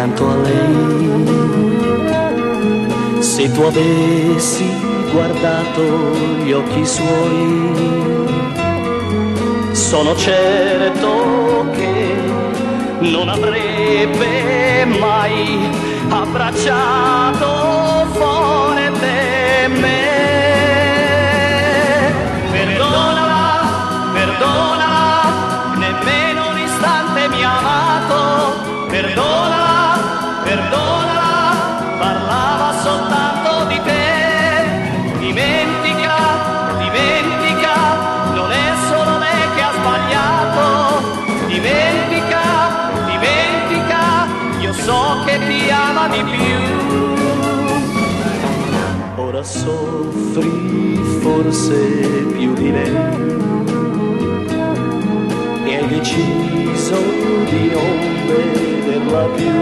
accanto a lei. Se tu avessi guardato gli occhi suoi, sono certo che non avrebbe mai abbracciato forte me. Perdonala, perdonala, nemmeno un istante mi ha amato. Perdonala, perdonala, parlava soltanto di te. Dimentica, dimentica, non è solo lei che ha sbagliato. Dimentica, dimentica, io so che ti ama di più. Ora soffri forse più di lei e hai deciso di non vederla più,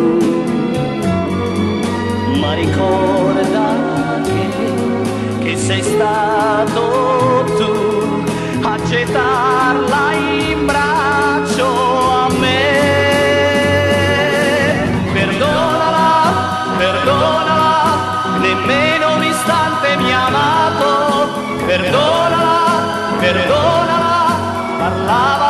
ma ricorda che sei stato tu a gettarla in braccio a me. Perdonala, perdonala, nemmeno un istante mi ha amato. Perdonala, perdonala, parlava